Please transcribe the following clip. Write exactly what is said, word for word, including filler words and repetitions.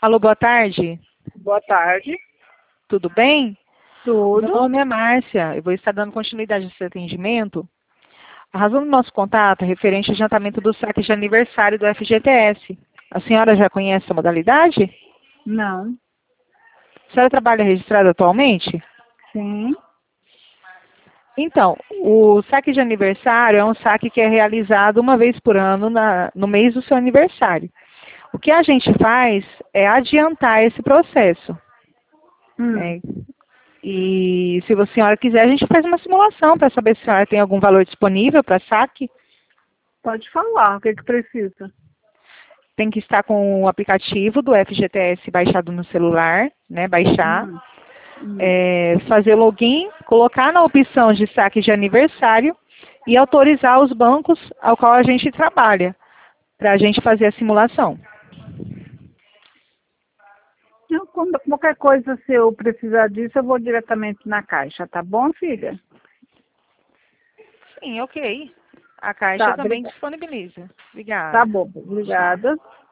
Alô, boa tarde. Boa tarde. Tudo bem? Tudo. Meu nome é Márcia. Eu vou estar dando continuidade a esse atendimento. A razão do nosso contato é referente ao adiantamento do saque de aniversário do F G T S. A senhora já conhece a modalidade? Não. A senhora trabalha registrada atualmente? Sim. Então, o saque de aniversário é um saque que é realizado uma vez por ano na- no mês do seu aniversário. O que a gente faz é adiantar esse processo. Hum. Né? E se a senhora quiser, a gente faz uma simulação para saber se a senhora tem algum valor disponível para saque. Pode falar, o que que precisa? Tem que estar com o aplicativo do F G T S baixado no celular, né? Baixar. Hum. Hum. É, fazer login, colocar na opção de saque de aniversário e autorizar os bancos ao qual a gente trabalha, para a gente fazer a simulação. Não, quando- qualquer coisa, se eu precisar disso, eu vou diretamente na caixa, tá bom, filha? Sim, ok. A Caixa Tá, também obrigada. disponibiliza. Tá Obrigada. bom, obrigada.